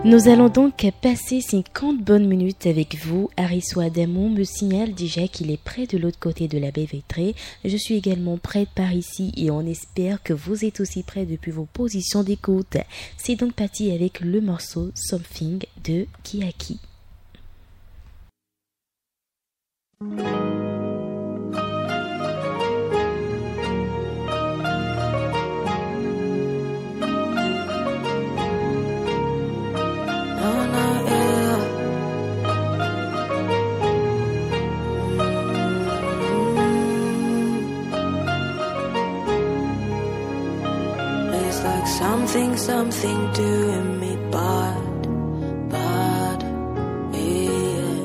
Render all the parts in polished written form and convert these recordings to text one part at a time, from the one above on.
Nous allons donc passer 50 bonnes minutes avec vous. Arisso Adamou me signale déjà qu'il est près de l'autre côté de la baie vitrée. Je suis également prête par ici et on espère que vous êtes aussi près depuis vos positions d'écoute. C'est donc parti avec le morceau Something de Kiaki. Something doing me bad, yeah.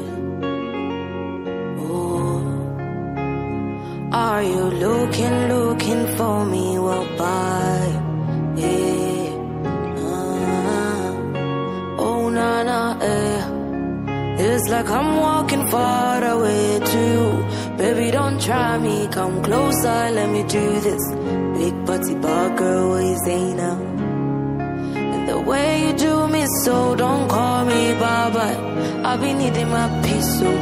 Oh, are you looking for me? Well, bye, yeah. Oh, nah, yeah. It's like I'm walking far away too. Baby, don't try me, come closer, let me do this. Big butty bar girl, what you say now? The way you do me so, don't call me Baba. I be needing my peace, so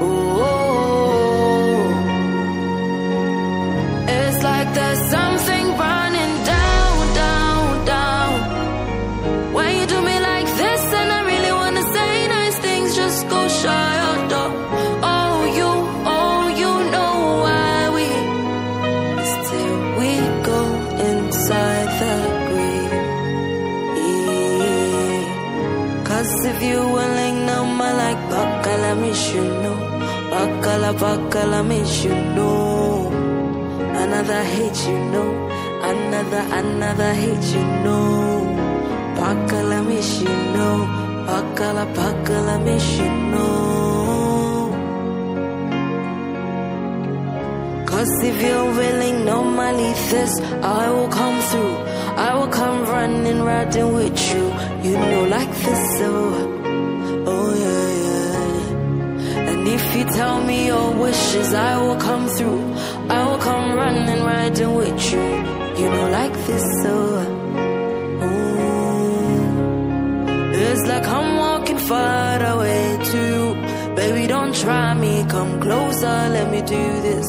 it's like there's something burning down. When you do me like this, and I really wanna say nice things, just go shut your door. Oh, you know why we still we go inside the if you're willing, now my like Bakala miss you know. Bakala miss you know. Another hate you know. Another hate you know. Bakala miss you know. Bakala miss you know. Cause if you're willing, normally this I will come through. I will come running, riding with you. You know, like this, oh yeah. And if you tell me your wishes, I will come through. I will come running, riding with you. You know, like this, oh. It's like I'm walking far away too. Baby, don't try me, come closer, let me do this.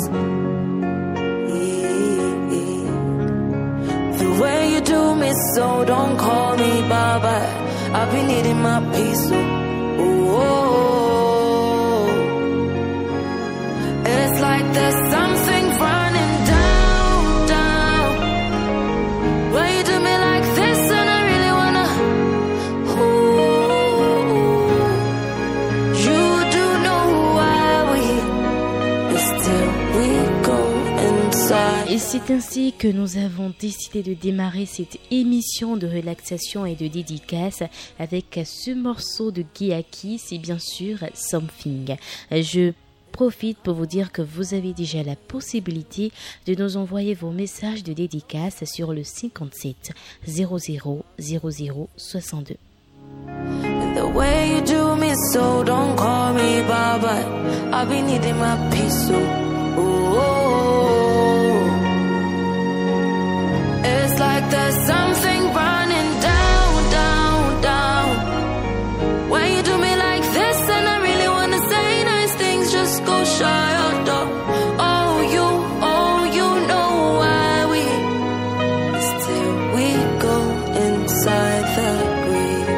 The way you do me so, don't call me Baba. I've been needing my peace, it's like there's something running down. When you do me like this, and I really wanna, you do know why we go inside. Et c'est ainsi que nous avons décidé de démarrer cette émission de relaxation et de dédicace avec ce morceau de Kiaki, c'est bien sûr Something. Je profite pour vous dire que vous avez déjà la possibilité de nous envoyer vos messages de dédicace sur le 57 00 00 62. The way you do me so, don't call me Baba. I've been needing my peace, it's like there's something burning down. When you do me like this, and I really wanna say nice things, just go shut your door. Oh, you know why we go inside the grave.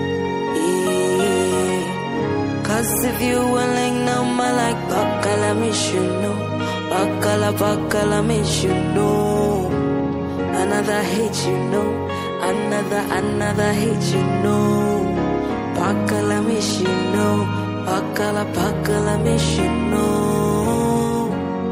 Yeah. Cause if you're willing, now my like Bakala miss you know. Bakala miss you know. Another hate you know. Another hate you know. Bakala miss you know. Bakala miss you know.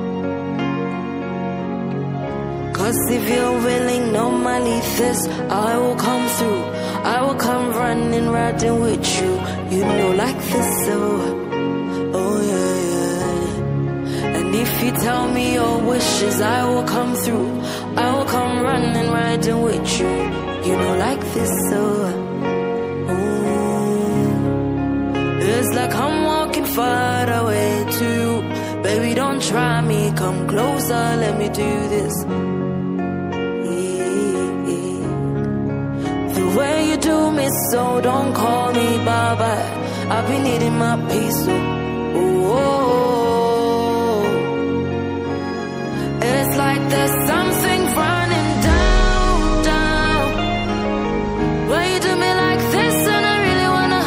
Cause if you're willing, normally this I will come through. I will come running, riding with you. You know, like this, oh yeah. And if you tell me your wishes, I will come through. I will come running, riding with you. You know, like this, it's like I'm walking far away too. Baby, don't try me, come closer, let me do this. The way you do me so, don't call me bye-bye. I've been needing my peace, it's like there's something running down. When you do me like this, and I really wanna.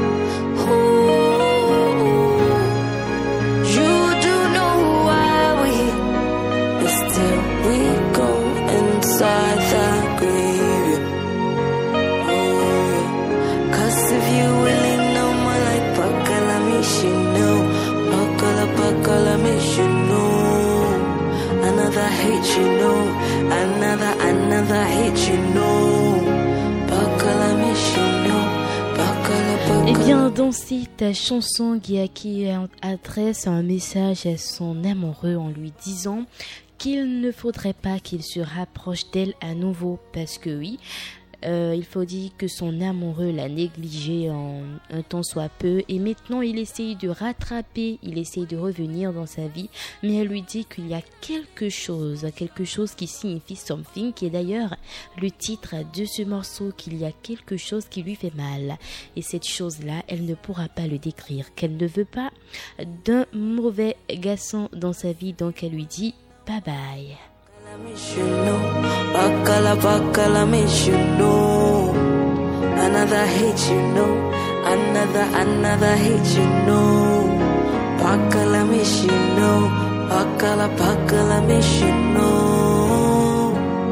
You do know why we is till we go inside that grave. Cause if you really know my like Pakala Mishino, Pakala Mishino. Another hate, you know. Another hate, you know. Bakala miss, you know. Bakala. Eh bien, dans cette chanson, Guiaki adresse un message à son amoureux en lui disant qu'il ne faudrait pas qu'il se rapproche d'elle à nouveau parce que oui, il faut dire que son amoureux l'a négligé en un temps soit peu et maintenant il essaye de rattraper, il essaye de revenir dans sa vie, mais elle lui dit qu'il y a quelque chose qui signifie something, qui est d'ailleurs le titre de ce morceau, qu'il y a quelque chose qui lui fait mal et cette chose-là, elle ne pourra pas le décrire, qu'elle ne veut pas d'un mauvais garçon dans sa vie, donc elle lui dit bye bye. Bakala miss, you know. Another hate, you know. Another hate, you know. Bakala miss, you know. Bakala miss, you know.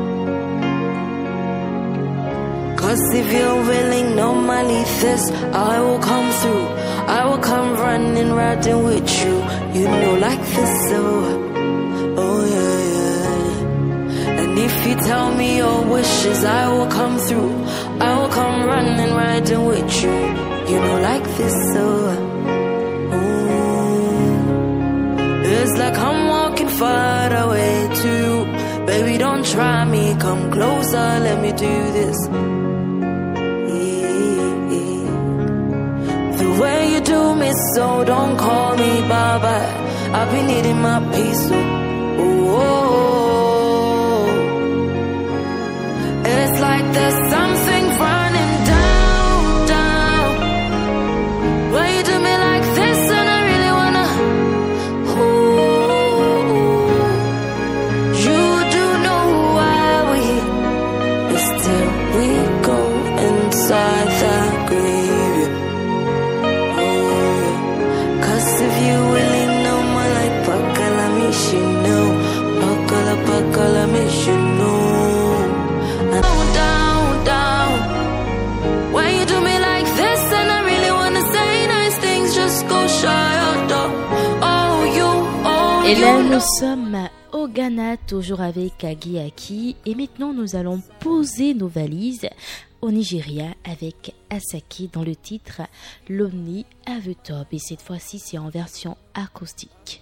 Cause if you're willing, normally this, I will come through. I will come running, riding with you. You know, like this, oh yeah. And if you tell me your wishes, I will come through. I will come running, riding with you. You know, like this, it's like I'm walking far away too. Baby, don't try me, come closer, let me do this. The way you do me so, don't call me bye-bye. I've been needing my peace, it's like there's something running down. When you do me like this, and I really wanna. You do know why we is till we go inside that grave. Cause if you really know my like Pakala miss, you know. Pakala miss, you know. Down. When you do me like this, and I really wanna say nice things, just go shy your door. Et là, nous sommes au Ghana, toujours avec Guiaki. Et maintenant, nous allons poser nos valises au Nigeria avec Asake dans le titre L'Omni Avetop. Et cette fois-ci, c'est en version acoustique.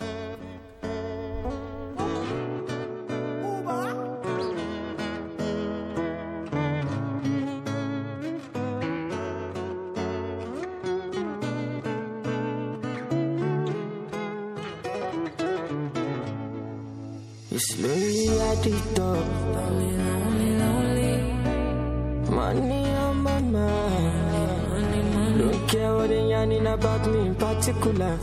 It's lonely at the door. Lonely. Money on my mind. Don't care what they're yarning about me in particular.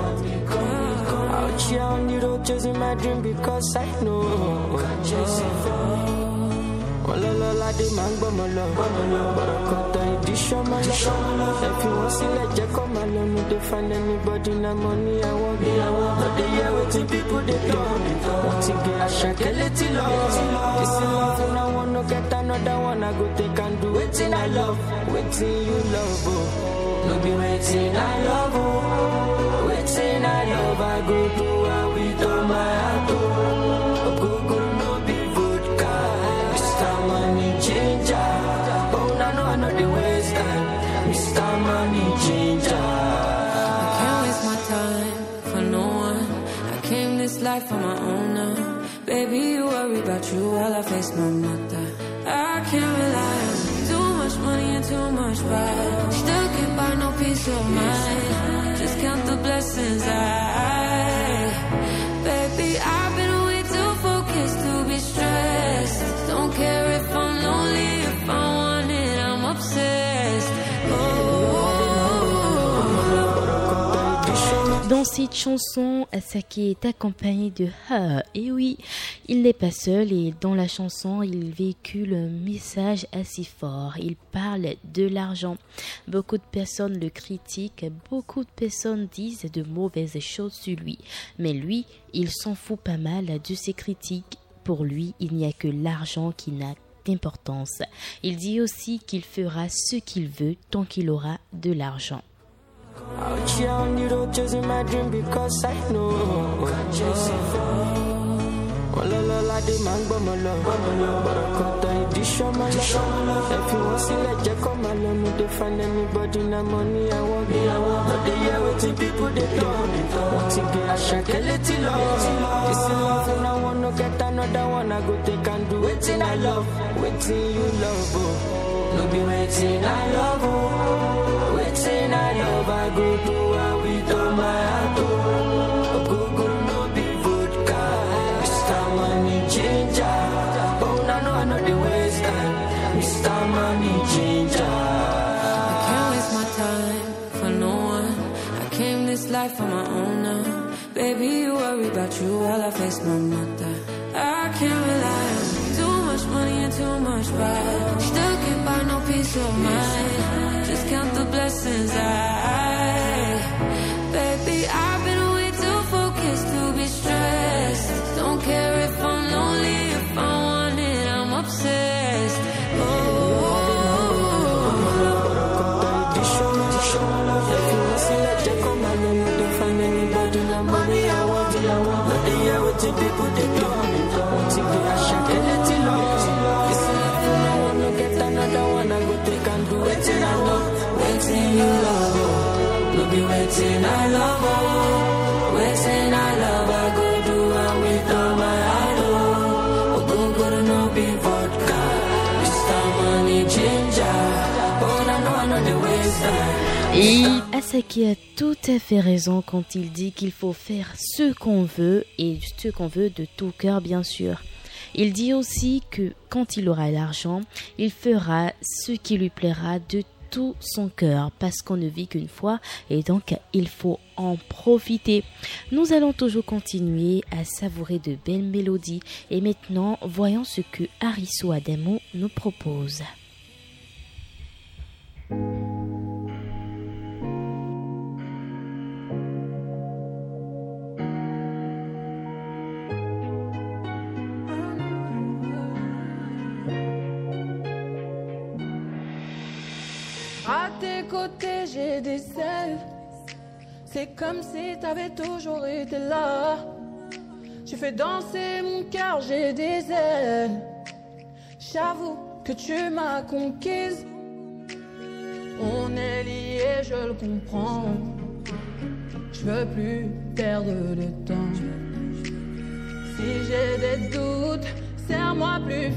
Out here on the road chasing my dream because I know. Can't chase it for me. Ololola de mango molo. Barakoto edition molo. If you want to let you come alone, no they find anybody na money I want. Not the year waiting people they do. Want to get a shakeleti love. This is love and I want to get another one. I go take and do waiting I love. Waiting you love. No be waiting I love. Waiting I love. I go do what with all my heart. Go no be vodka. Mr. Money Changer. Oh, I know the waste time. Mr. Money Changer. I can't waste my time for no one. I came this life on my own now. Baby, you worry about you while I face my mother. I can't rely on too much money and too much pride. Still can't buy no peace of mind. Just count the blessings Baby, I've been way too focused to be stressed. Don't care if I'm lonely, if I want it, I'm cette chanson, Asake est accompagné de Ha. Et oui, il n'est pas seul et dans la chanson, il véhicule un message assez fort. Il parle de l'argent. Beaucoup de personnes le critiquent, beaucoup de personnes disent de mauvaises choses sur lui. Mais lui, il s'en fout pas mal de ces critiques. Pour lui, il n'y a que l'argent qui n'a d'importance. Il dit aussi qu'il fera ce qu'il veut tant qu'il aura de l'argent. Out here on the road chasing my dream because I know can't chase it far. Oh la la la, the man bama love, but I cut the edition my love. If you want to let you come along, no they find anybody na money I want. But they hear waiting people they talk. Want to get a shakeleti love. This is love and I wanna get another one. I go take and do waiting I love, waiting you love. Oh, no be waiting I love. Oh, waiting I love. I go do what we do my heart. Oh, go no be vodka. Mr. Money Changer. Oh, I know the waste time. Mr. Money Changer. I can't waste my time for no one. I came this life on my own now. Baby, you worry about you while I face my mother. I can't rely on too much money and too much pride. Still can't buy no peace of mind. Just count the blessings Baby, I've been way too focused to be stressed. Don't care if I'm lonely, if I want it, I'm obsessed. People they do want to get a shakeleti love. This life and I wanna get another one. I go take and do waiting I love, waiting you love. No be waiting I love, waiting I love. I go do and with all my heart. Oh, go no be vodka. Mr. Money Changer. Oh, I know the waste time. Et Asake a tout à fait raison quand il dit qu'il faut faire ce qu'on veut et ce qu'on veut de tout cœur bien sûr. Il dit aussi que quand il aura l'argent, il fera ce qui lui plaira de tout son cœur parce qu'on ne vit qu'une fois et donc il faut en profiter. Nous allons toujours continuer à savourer de belles mélodies et maintenant voyons ce que Arisso Adamo nous propose. À tes côtés, j'ai des ailes. C'est comme si t'avais toujours été là. Tu fais danser mon cœur, j'ai des ailes. J'avoue que tu m'as conquise. On est liés, je le comprends. Je veux plus perdre de temps. Si j'ai des doutes, serre-moi plus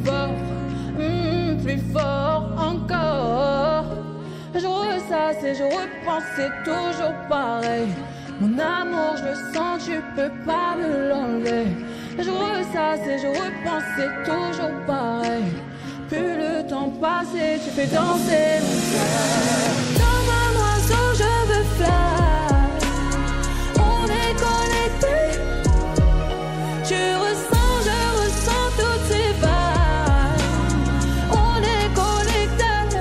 fort encore. Je ressasse et je repense, c'est toujours pareil. Mon amour, je le sens, tu peux pas me l'enlever. Je ressasse et je repense, c'est toujours pareil. Plus le temps passe et tu fais danser mon cœur. Comme un oiseau, je veux fly. On est connectés. Tu ressens, je ressens toutes ces vibes. On est connectés.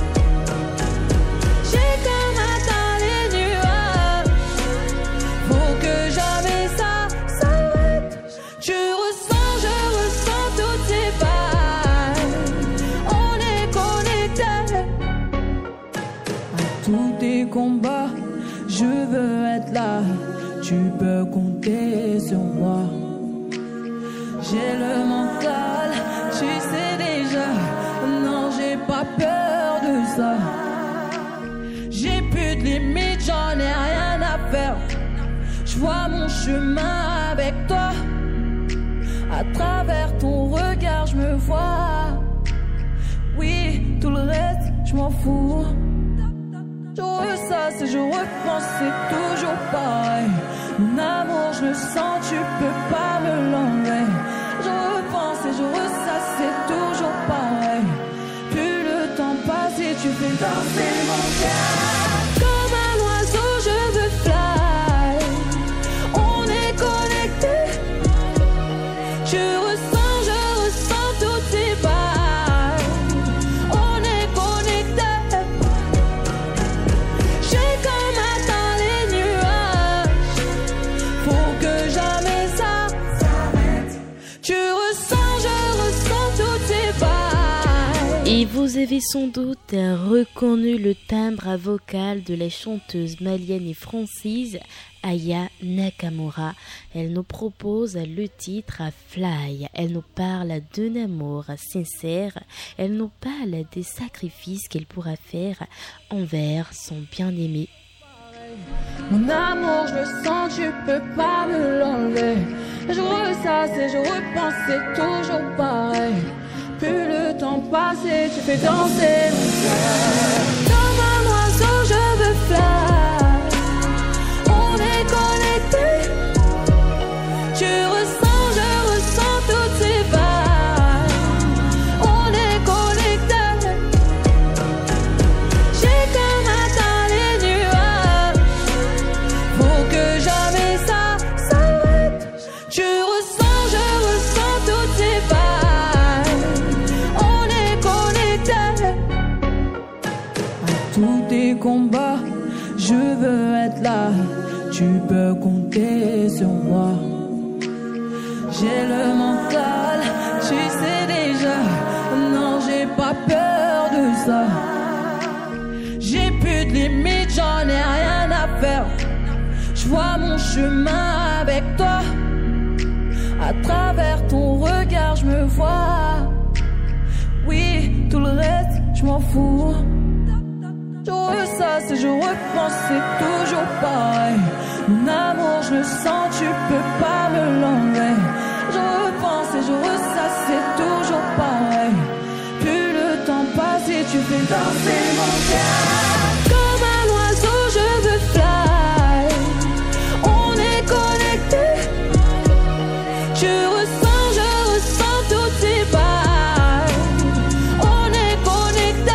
J'ai comme atteint les nuages. Faut que jamais ça s'arrête. Tu ressens, je ressens toutes ces vibes. On est connectés. À tous tes combats, je veux être là. Tu peux compter sur moi. J'ai le mental, tu sais déjà. Non, j'ai pas peur de ça. J'ai plus de limites, j'en ai rien à faire. Je vois mon chemin avec toi. À travers ton regard, je me vois. Oui, tout le reste, je m'en fous. Je ressasse et je repense, c'est toujours pareil. Mon amour, je le sens, tu peux pas me l'enlever. Je repense et je ressasse, c'est toujours pareil. Plus le temps passe et tu fais danser mon cœur. Comme un oiseau, je veux fly. Vous avez sans doute reconnu le timbre vocal de la chanteuse malienne et française Aya Nakamura. Elle nous propose le titre Fly. Elle nous parle d'un amour sincère. Elle nous parle des sacrifices qu'elle pourra faire envers son bien-aimé. Mon amour, je le sens, tu peux pas me l'enlever. Je ressasse et je repense, c'est toujours pareil. Plus le temps passe et tu fais danser mon cœur. Comme un oiseau, je veux fly. On est connectés. Tu ressens, je ressens toutes ces vibes. On est connectés. J'ai comme atteint les nuages. Faut que jamais ça s'arrête. Tu ressens, je ressens toutes ces vibes. Tous tes combats, je veux être là. Tu peux compter sur moi. J'ai le mental, tu sais déjà. Non, j'ai pas peur de ça. J'ai plus de limites, j'en ai rien à faire. Je vois mon chemin avec toi. À travers ton regard, je me vois. Oui, tout le reste, je m'en fous. Je ressasse et je repense, c'est toujours pareil. Mon amour, je le sens, tu peux pas me l'enlever. Je repense et je ressasse, c'est toujours pareil. Plus le temps passe et tu fais danser mon cœur. Comme un oiseau, je veux fly. On est connectés. Tu ressens, je ressens toutes ces vibes. On est connectés.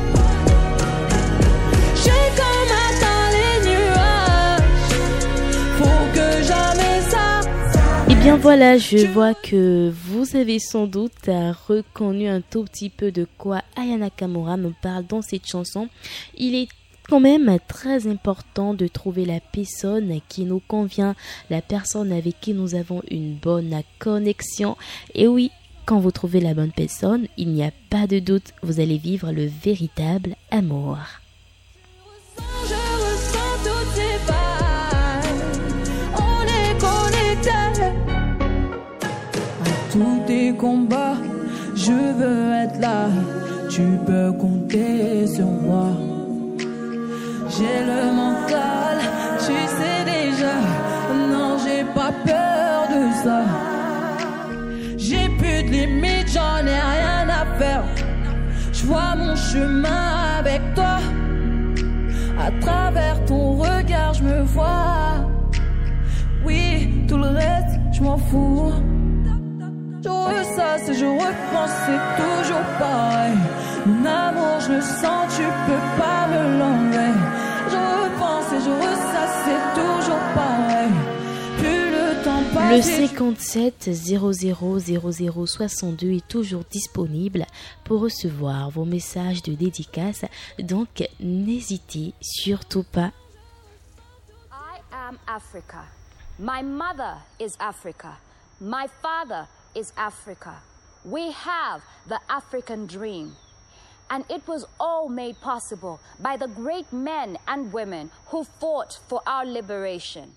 Et bien voilà, je vois que vous avez sans doute reconnu un tout petit peu de quoi Aya Nakamura nous parle dans cette chanson. Il est quand même très important de trouver la personne qui nous convient, la personne avec qui nous avons une bonne connexion. Et oui, quand vous trouvez la bonne personne, il n'y a pas de doute, vous allez vivre le véritable amour. Tous tes combats, je veux être là. Tu peux compter sur moi. J'ai le mental, tu sais déjà. Non, j'ai pas peur de ça. J'ai plus de limites, j'en ai rien à faire. Je vois mon chemin avec toi. À travers ton regard, je me vois. Oui, tout le reste, je m'en fous. Je ressasse et je repense, c'est toujours pareil. Mon amour, je le sens, tu peux pas me l'enlever. Je repense et je ressasse, c'est toujours pareil. Plus le temps passe. Le 57 00 00 62 est toujours disponible pour recevoir vos messages de dédicace, donc n'hésitez surtout pas. I am Africa. My mother is Africa. My father is Africa. We have the African dream. And it was all made possible by the great men and women who fought for our liberation.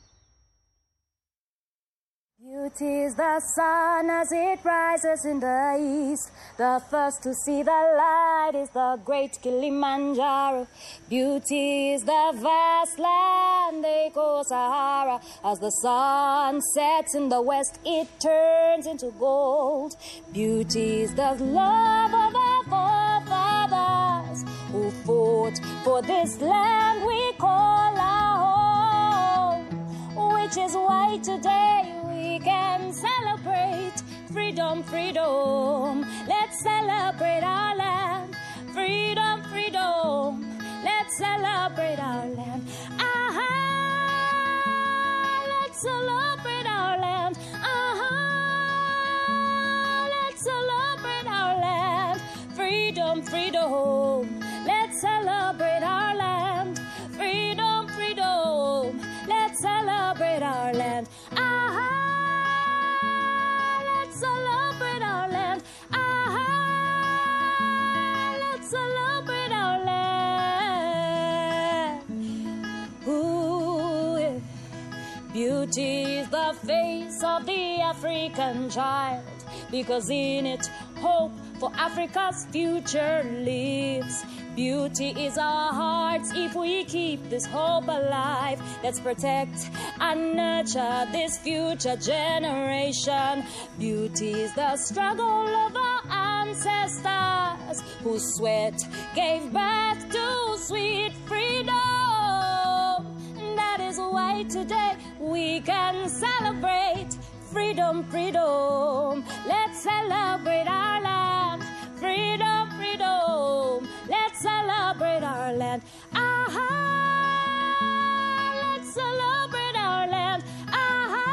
Beauty is the sun as it rises in the east. The first to see the light is the great Kilimanjaro. Beauty is the vast land they call Sahara. As the sun sets in the west, it turns into gold. Beauty is the love of our forefathers who fought for this land we call our home, which is why today we can celebrate freedom, freedom. Let's celebrate our land. Freedom, freedom. Let's celebrate our land. Aha! Let's celebrate our land. Aha! Let's celebrate our land. Freedom, freedom. Let's celebrate our land. Freedom, freedom. Let's celebrate our land. Aha! Let's celebrate our land. Aha! Beauty is the face of the African child, because in it hope for Africa's future lives. Beauty is our hearts if we keep this hope alive. Let's protect and nurture this future generation. Beauty is the struggle of our ancestors, whose sweat gave birth to sweet freedom. And that is why today we can celebrate freedom, freedom. Let's celebrate our land. Freedom, freedom. Let's celebrate our land. Aha! Let's celebrate our land. Aha!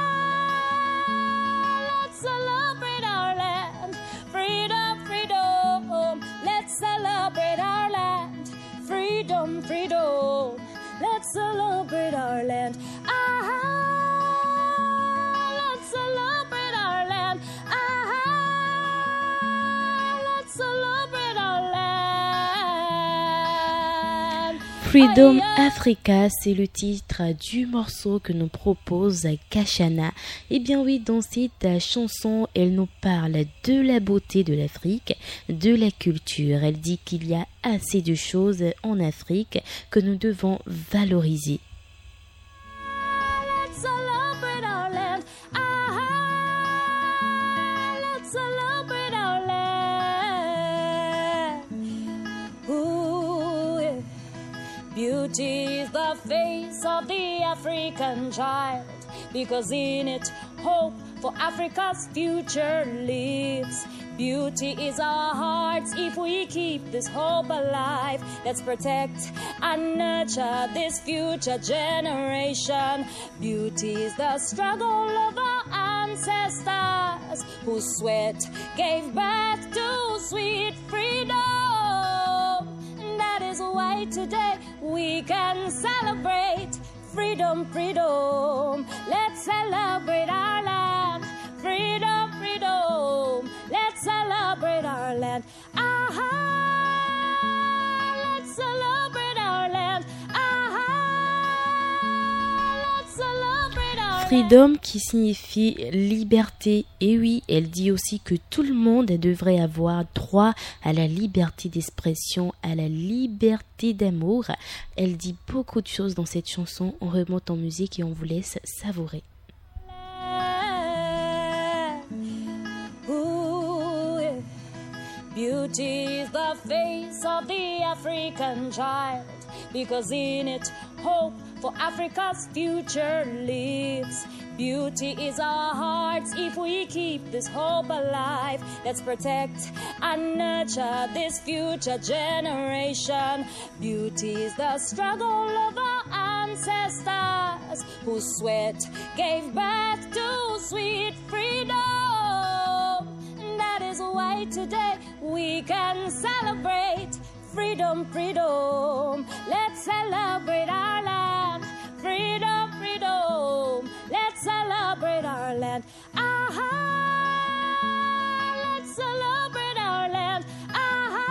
Let's celebrate our land. Freedom, freedom. Let's celebrate our land. Freedom, freedom. Let's celebrate our land. Aha! Let's celebrate our land. Aha! Let's celebrate our land. Freedom Africa, c'est le titre du morceau que nous propose Kashana. Eh bien oui, dans cette chanson, elle nous parle de la beauté de l'Afrique, de la culture. Elle dit qu'il y a assez de choses en Afrique que nous devons valoriser. Let's celebrate our land. Aha! Let's celebrate our land. Ooh, yeah. Beauty is the face of the African child, because in it hope for Africa's future lives. Beauty is our hearts if we keep this hope alive. Let's protect and nurture this future generation. Beauty is the struggle of our ancestors, whose sweat gave birth to sweet freedom. And that is why today we can celebrate freedom, freedom. Let's celebrate our land. Freedom, freedom. Let's celebrate our land. Aha! Let's celebrate our land. Aha! Let's celebrate our land. Freedom qui signifie liberté. Et oui, elle dit aussi que tout le monde devrait avoir droit à la liberté d'expression, à la liberté d'amour. Elle dit beaucoup de choses dans cette chanson. On remonte en musique et on vous laisse savourer. Beauty is the face of the African child, because in it hope for Africa's future lives. Beauty is our hearts if we keep this hope alive. Let's protect and nurture this future generation. Beauty is the struggle of our ancestors, whose sweat gave birth to sweet freedom. That is why today we can celebrate freedom, freedom. Let's celebrate our land. Freedom, freedom. Let's celebrate our land. Aha! Let's celebrate our land. Aha!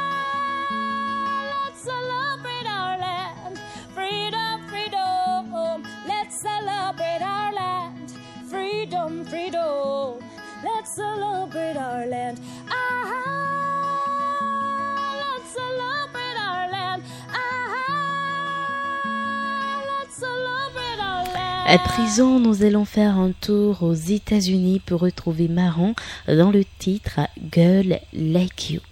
Let's celebrate our land. Freedom, freedom. Let's celebrate our land. Freedom, freedom. Let's celebrate our land. Aha! Let's celebrate our land. Aha! Let's celebrate our land. À présent, nous allons faire un tour aux États-Unis pour retrouver Marron dans le titre Girl Like You.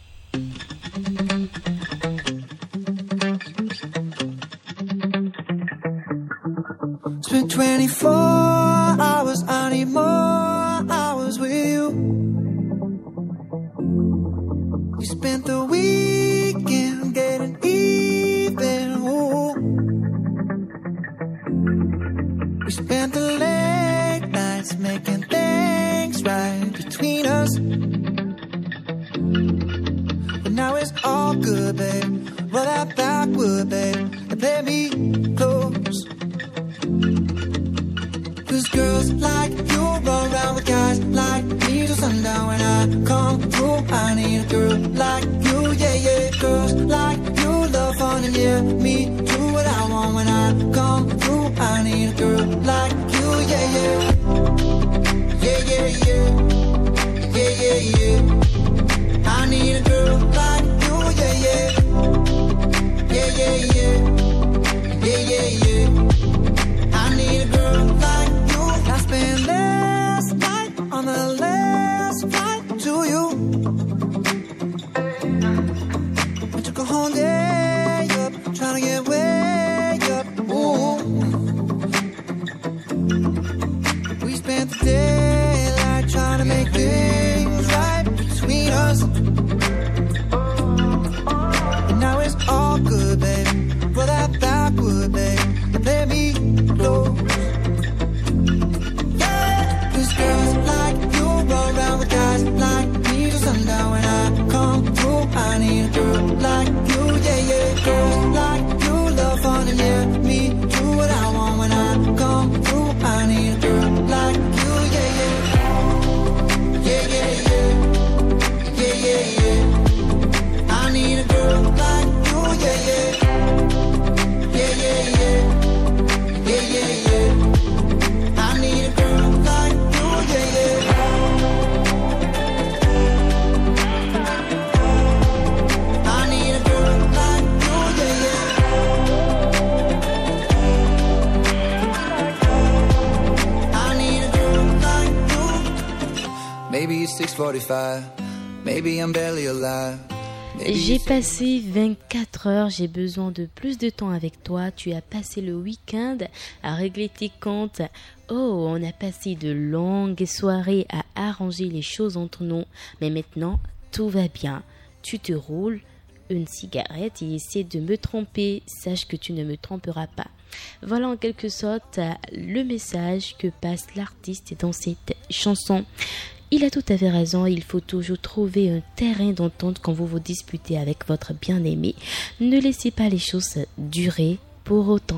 Spent 24 hours, I need more hours with you. We spent the weekend getting even. Ooh. We spent the late nights making things right between us. But now it's all good, babe. Roll that backward, babe, and play me close. Cause girls like you run around with guys like me till sundown. When I come through, I need a girl like you, yeah, yeah. Girls like you love fun and yeah, me do what I want. When I come through, I need a girl like you, yeah, yeah. Yeah, yeah, yeah. Yeah, yeah, yeah. I need a girl like you, yeah, yeah. Yeah, yeah, yeah. Yeah, yeah, yeah. I need a girl like you. I spent last night on the last flight to you. We took a whole day up, trying to get way up. Ooh. We spent the daylight trying to make things right between us. And now it's all good, babe. Roll that backward, babe. Let me close. Yeah, 'cause girls like you roll around with guys like me till sundown. When I come through, I need a girl like you, yeah, yeah. Girls like you love fun and yeah, me do what I want. When I come through, I need a girl like you, yeah, yeah. Yeah, yeah, yeah. Yeah, yeah, yeah. I need a girl like you, yeah, yeah. Yeah, yeah, yeah. Yeah, yeah, yeah. I need a girl like you, yeah, yeah. I need a girl like you, yeah, yeah. I need a girl like you. Maybe it's 6:45. Maybe I'm barely alive. J'ai passé 24 heures, j'ai besoin de plus de temps avec toi. Tu as passé le week-end à régler tes comptes. Oh, on a passé de longues soirées à arranger les choses entre nous. Mais maintenant, tout va bien. Tu te roules une cigarette et essaie de me tromper. Sache que tu ne me tromperas pas. Voilà en quelque sorte le message que passe l'artiste dans cette chanson. Il a tout à fait raison, il faut toujours trouver un terrain d'entente quand vous vous disputez avec votre bien-aimé. Ne laissez pas les choses durer pour autant.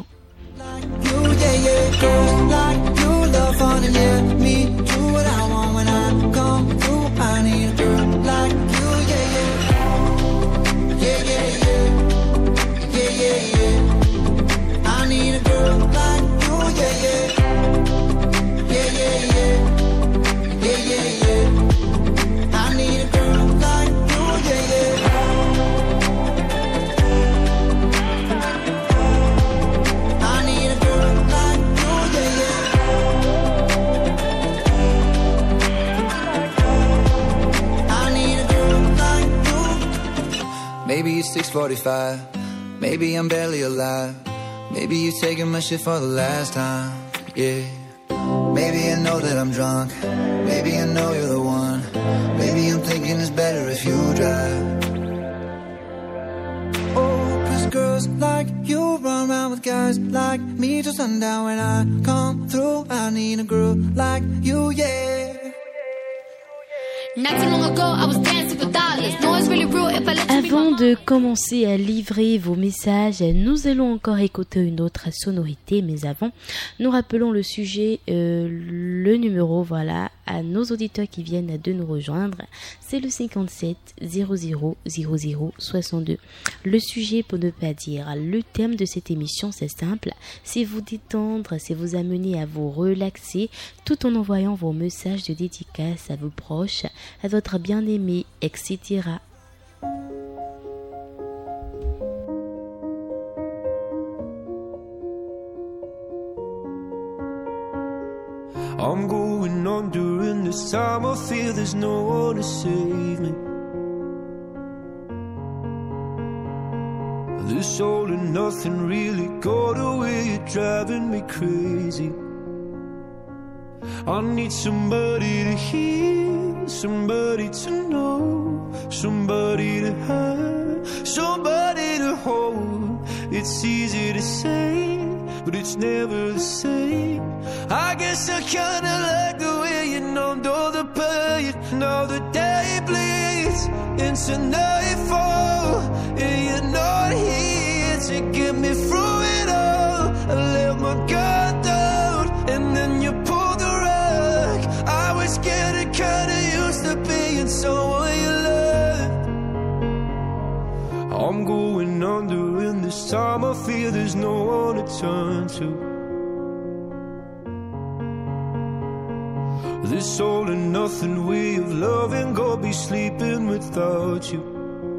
Maybe it's 6:45. Maybe I'm barely alive. Maybe you're taking my shit for the last time. Yeah. Maybe I know that I'm drunk. Maybe I know you're the one. Maybe I'm thinking it's better if you drive. Oh, 'cause girls like you run around with guys like me till sundown. When I come through, I need a girl like you, yeah. Avant de commencer à livrer vos messages, nous allons encore écouter une autre sonorité, mais avant, nous rappelons le sujet, le numéro, voilà, à nos auditeurs qui viennent de nous rejoindre, c'est le 57 00 00 62. Le sujet, pour ne pas dire le thème de cette émission, c'est simple, c'est vous détendre, c'est vous amener à vous relaxer, tout en envoyant vos messages de dédicace à vos proches, à votre bien-aimé, etc. I'm going on during this time. I feel there's no one to save me. This all and nothing really got away. You're driving me crazy. I need somebody to hear, somebody to know, somebody to have, somebody to hold. It's easy to say, but it's never the same. I guess I kinda like the way you numbed all the pain. Now the day bleeds into nightfall, and you're not here to get me through it all. I let my guard down, and then you pulled the rug. I was getting kinda used to being someone you loved. I'm going under, and this time I feel there's no one to turn to. This all and nothing way of loving, go be sleeping without you.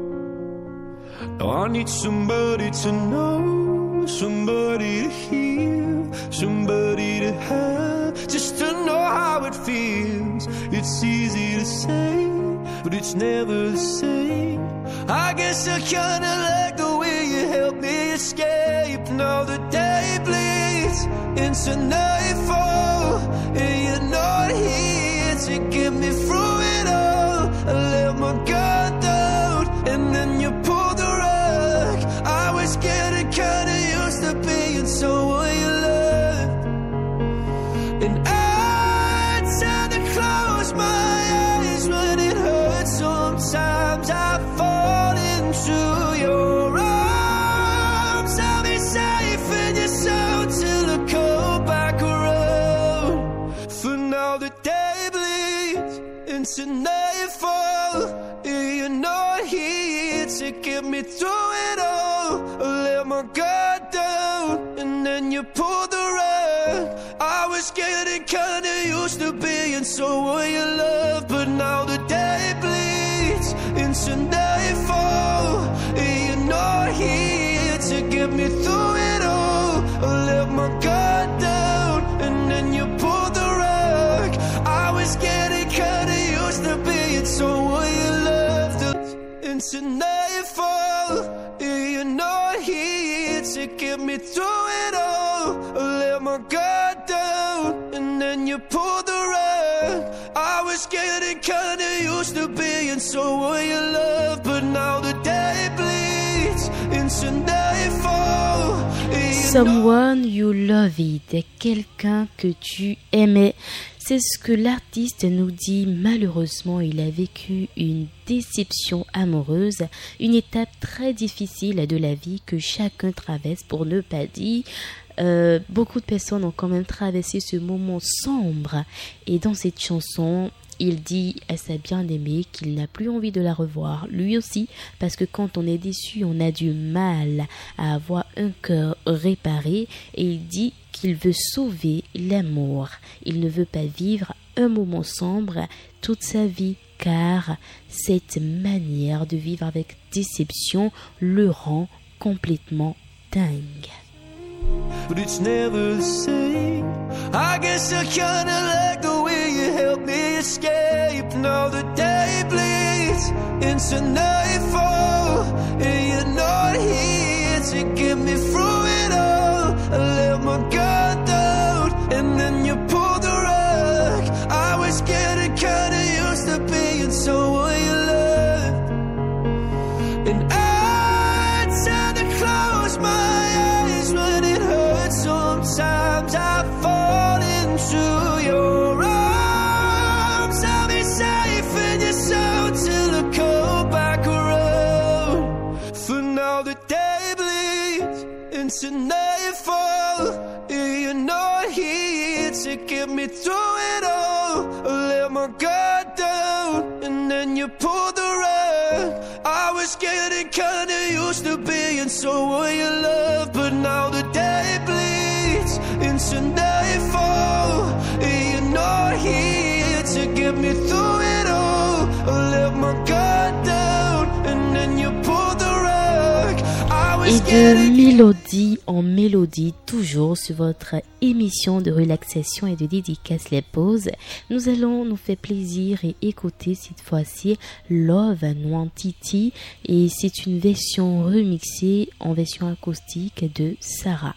Now I need somebody to know, somebody to hear, somebody to have, just to know how it feels. It's easy to say, but it's never the same. I guess I kinda like the way you help me escape. Now the day bleeds into nightfall, and you're not here to get me through it all. I let my guard down, and then you pulled the rug. I was getting kinda used to being someone you loved, and I tend to close my eyes when it hurts. Sometimes I fall into your arms. I'll be safe in your soul till I come back around. For now the day bleeds into nightfall, and you're not here to get me through it all. I let my guard down, and then you pulled the rug. I was getting kinda used to being someone you love, but now the day bleeds into nightfall, and you're not here to get me through it all. I let my guard down, and then you pulled the rug. I was getting kinda used to being someone you loved. Into nightfall, and you're not here to get me through it all. I let my guard down, and then you pulled the rug. I was getting kinda used to being someone you love, but now the day bleeds into nightfall. Someone you loved, quelqu'un que tu aimais. C'est ce que l'artiste nous dit. Malheureusement, il a vécu une déception amoureuse, une étape très difficile de la vie que chacun traverse, pour ne pas dire. Beaucoup de personnes ont quand même traversé ce moment sombre. Et dans cette chanson, il dit à sa bien-aimée qu'il n'a plus envie de la revoir. Lui aussi, parce que quand on est déçu, on a du mal à avoir un cœur réparé. Et il dit qu'il veut sauver l'amour. Il ne veut pas vivre un moment sombre toute sa vie, car cette manière de vivre avec déception le rend complètement dingue. But it's never the same. I guess I kinda like the way you help me escape. Now the day bleeds into nightfall, and you're not here to get me through it all. I let my guard down, and then you pulled the rug. I was getting kinda used to being someone you loved, and I tend to close my eyes when it hurts. Sometimes I fall into your arms. I'll be safe in your soul till I come back around. For now the day bleeds into nightfall, and you're not here to get me through it all. I let my guard down, and then you pulled the rug. I was getting kinda used to being someone you love, but now the day bleeds into nightfall, and you're not here to get me through it all. I let my guard down, and then you pulled the rug. Et de mélodie en mélodie, toujours sur votre émission de relaxation et de dédicace Les Pauses, nous allons nous faire plaisir et écouter cette fois-ci Love Nwantiti, et c'est une version remixée en version acoustique de Sarah.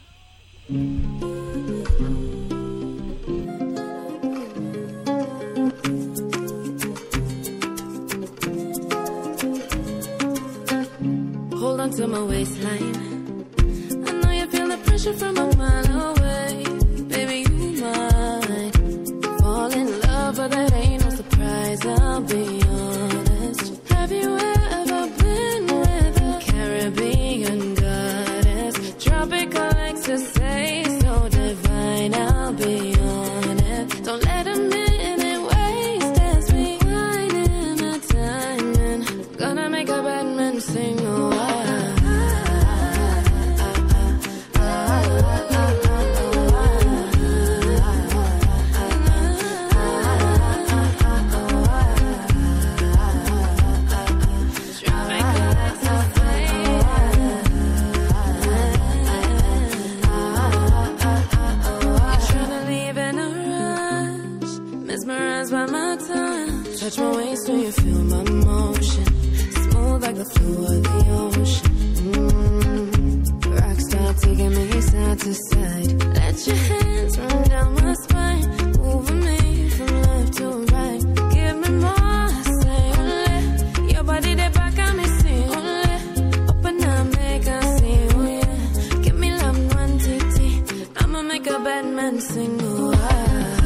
Hold on to my waistline. I know you feel the pressure from a mile away. Baby, you might fall in love, but that ain't no surprise, I'll be honest. Have you ever been with a Caribbean goddess? Tropical ecstasy, so divine, I'll be honest. Don't let a minute waste as we wind in our timing. Gonna make a bad man sing a while. feel my motion, smooth like the flow of the ocean. Rockstar taking me side to side. Let your hands run down my spine, moving me from left to right. Give me more, say only. Your body they back at me, see only. Open up, make I see, oh yeah. Give me love, one TT. I'ma make a bad man sing, oh ah.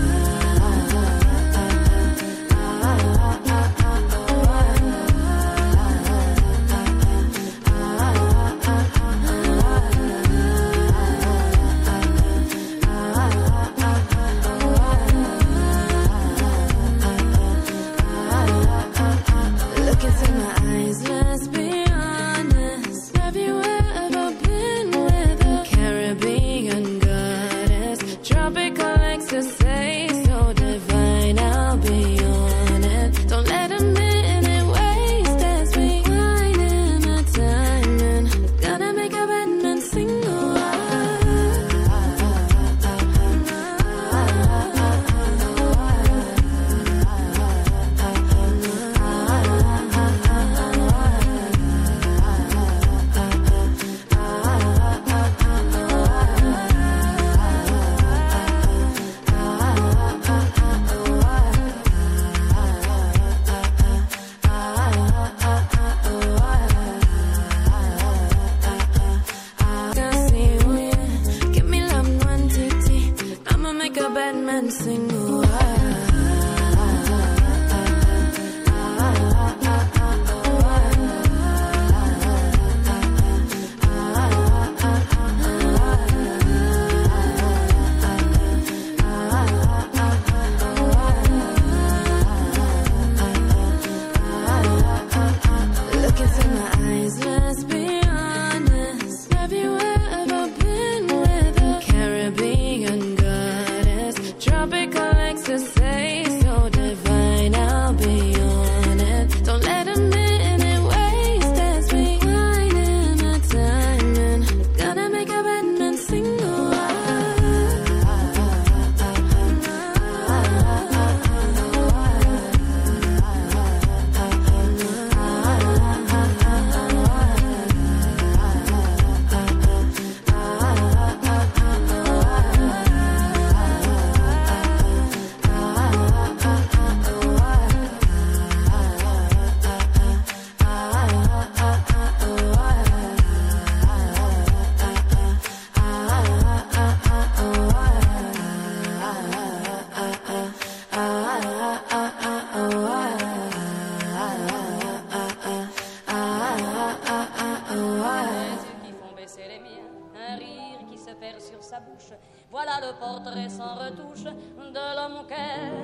Voilà le portrait sans retouche de l'homme auquel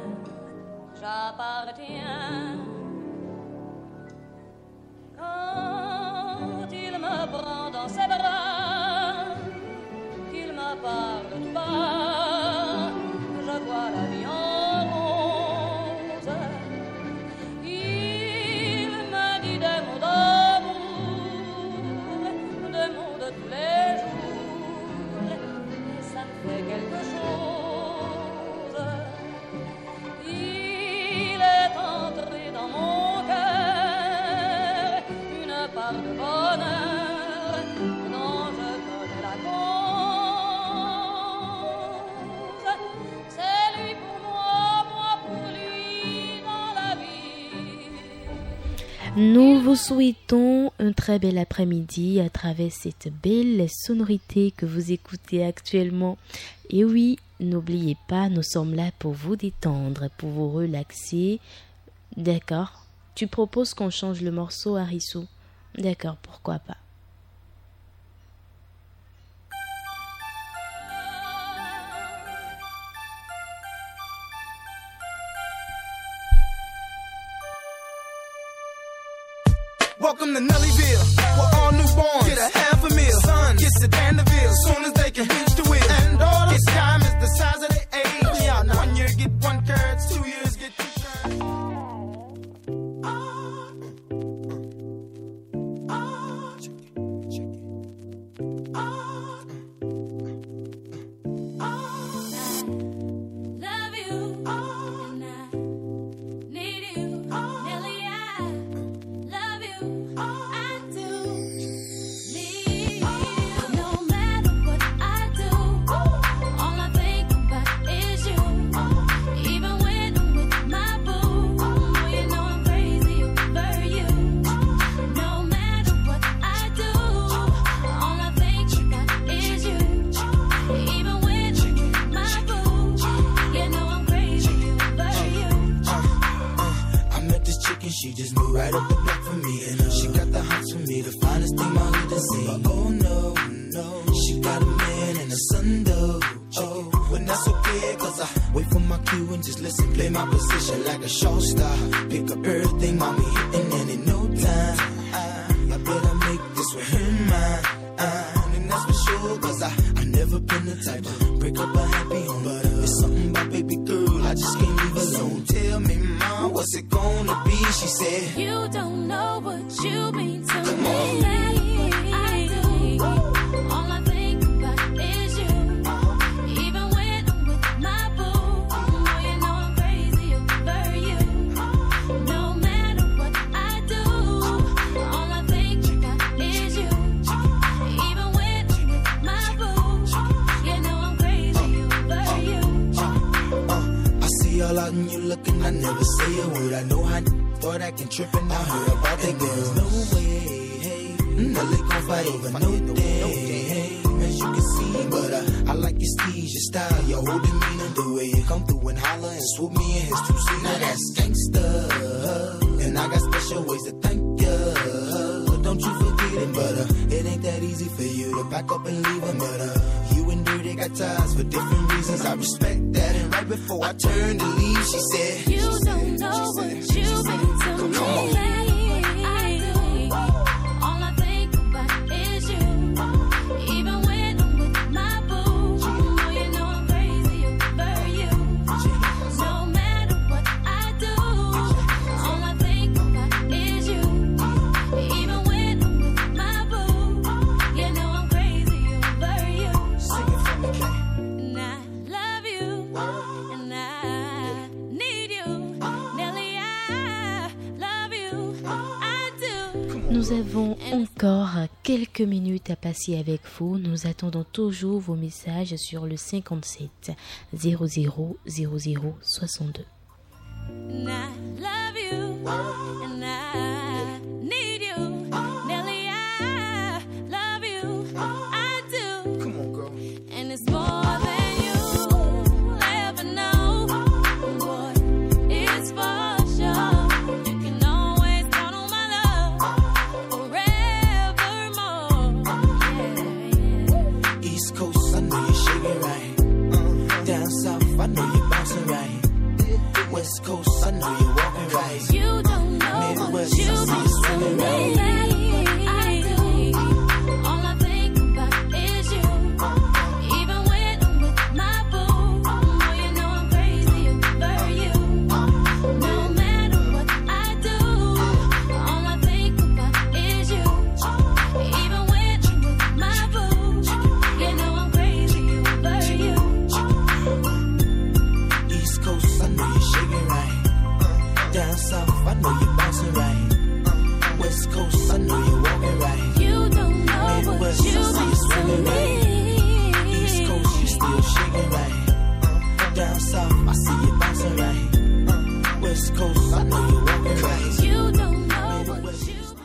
j'appartiens. Quand il me prend dans ses bras, qu'il me parle tout bas, je vois la vie en rose. Il me dit des mots d'amour, des mots de tous les jours, et ça me fait quelque chose. Il est entré dans mon cœur une part de bonheur dont je connais la cause. C'est lui pour moi, moi pour lui dans la vie. Nous vous souhaitons un très bel après-midi à travers cette belle sonorité que vous écoutez actuellement. Et oui, n'oubliez pas, nous sommes là pour vous détendre, pour vous relaxer. D'accord? Tu proposes qu'on change le morceau, Harissou? D'accord, pourquoi pas. Welcome to Nellyville, we're all newborns. Get a half a meal, son, get Sedan DeVille. Soon as they can reach the wheel. And daughter, it's diamonds the size of their age. Yeah, 1 year get 1 carat, 2 years get 2 carats. Love you, and I need you, Nelly. I the block for me. And she got the hots for me, the finest thing my hood has seen. But oh no, no, she got a man and a son though. Oh, but that's okay, cause I wait for my cue and just listen. Play my position like a show star. Pick up everything, mommy, hitting, and in no time I better make this with her mine. And that's for sure, cause I never been the type to break up a happy home. But it's something about baby girl, I just can't leave alone. Tell me, mom, what's it gonna be? She said, you don't know what you mean to come me. on. I do. All I think about is you. Even when I'm with my boo, oh, you know I'm crazy over you. No matter what I do, all I think about is you. Even when I'm with my boo, you know I'm crazy over you. I see all out and you looking, I never say a word. I know how thought I can trip and I heard about that girl. No way, hey, now they gon' fight over no day, hey, as you can see. But I like your steez, your style, your whole demeanor, the way you come through and holler and swoop me in his two-seater. Now that's gangsta, and I got special ways to thank ya. Don't you forget it, but it ain't that easy for you to back up and leave him. But you and Dirty got ties for different reasons. I respect that. And right before I turned to leave, she said, you don't know what you mean to me. Come on. I do. All I think about is you. Even when I'm with my boo, oh, you know I'm crazy over you. No matter what I do, all I think about is you. Even when I'm with my boo, you know I'm crazy over you. Sing it for me, Kay. And I love you, and I need you. Nelly, I love you, I do. Nous avons encore quelques minutes à passer avec vous. Nous attendons toujours vos messages sur le 57 00 00 62. And I love you, and I need you. Nelly, I love you, I do. Come on, girl. And it's more than you ever know. Boy, it's for sure. You can always count on my love forevermore. Yeah. East Coast, I know you're shaking right. Down south, I know you're bouncing right. West Coast, I know you're walking right. You don't know Midwest, what you I see you mean to swinging me. right. I do. All I think about is you. Even when I'm with my boo, oh, you know I'm crazy over you. No matter what I do, all I think about is you. Even when I'm with my boo, you know I'm crazy over you. East Coast, I know you're shaking right. Down south, I know you're bouncing right. West Coast, I know you're walking right. You don't know what Midwest, you I see you mean swinging to right. me. East Coast, you still shaking right. Down south, I see you bouncing right. West Coast, I know you're walking right. You don't know what Midwest, you you mean.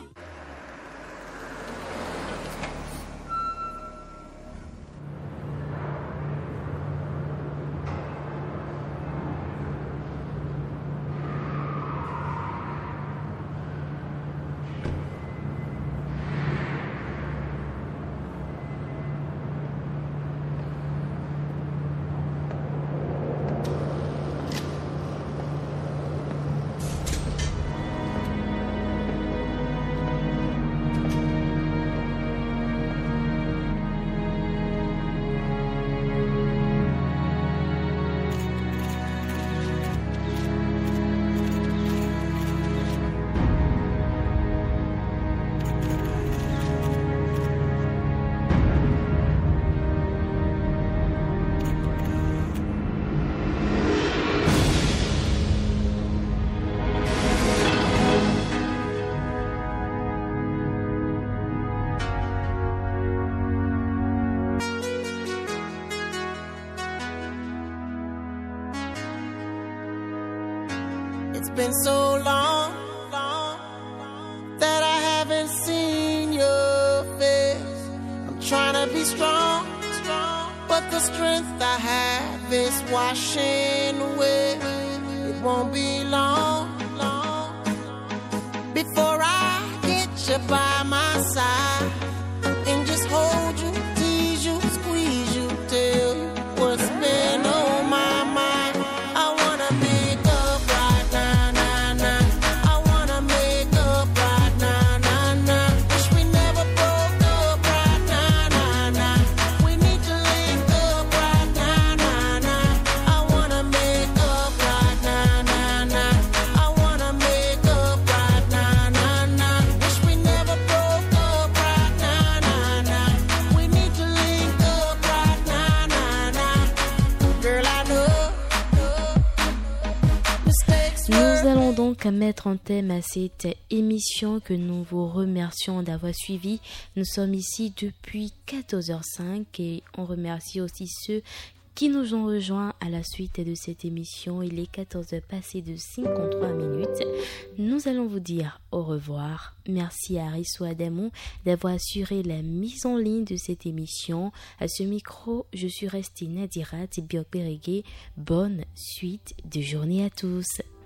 It's been so long that I haven't seen your face. I'm trying to be strong, but the strength I have is washing away. It won't be long before here by my side and just hold you, tease you, squeeze you, tell you what's been on my mind. I wanna make up right now, nah, nah. I wanna make up right now, nah, nah. Wish we never broke up right now, nah, nah. We need to link up right now, nah, nah. I wanna make up right now, nah, nah. I wanna make up right now, nah, nah. Wish we never broke up right now, nah, nah. We need to link up right now, nah, nah. Girl, I know mistakes Nous were allons donc mettre en thème à cette émission que nous vous remercions d'avoir suivi. Nous sommes ici depuis 14h05 et on remercie aussi ceux qui nous ont rejoints à la suite de cette émission. Il est 14h passé de 53 minutes. Nous allons vous dire au revoir. Merci à Arisso Adamou d'avoir assuré la mise en ligne de cette émission. À ce micro, je suis restée Nadirat Biokberege. Bonne suite de journée à tous.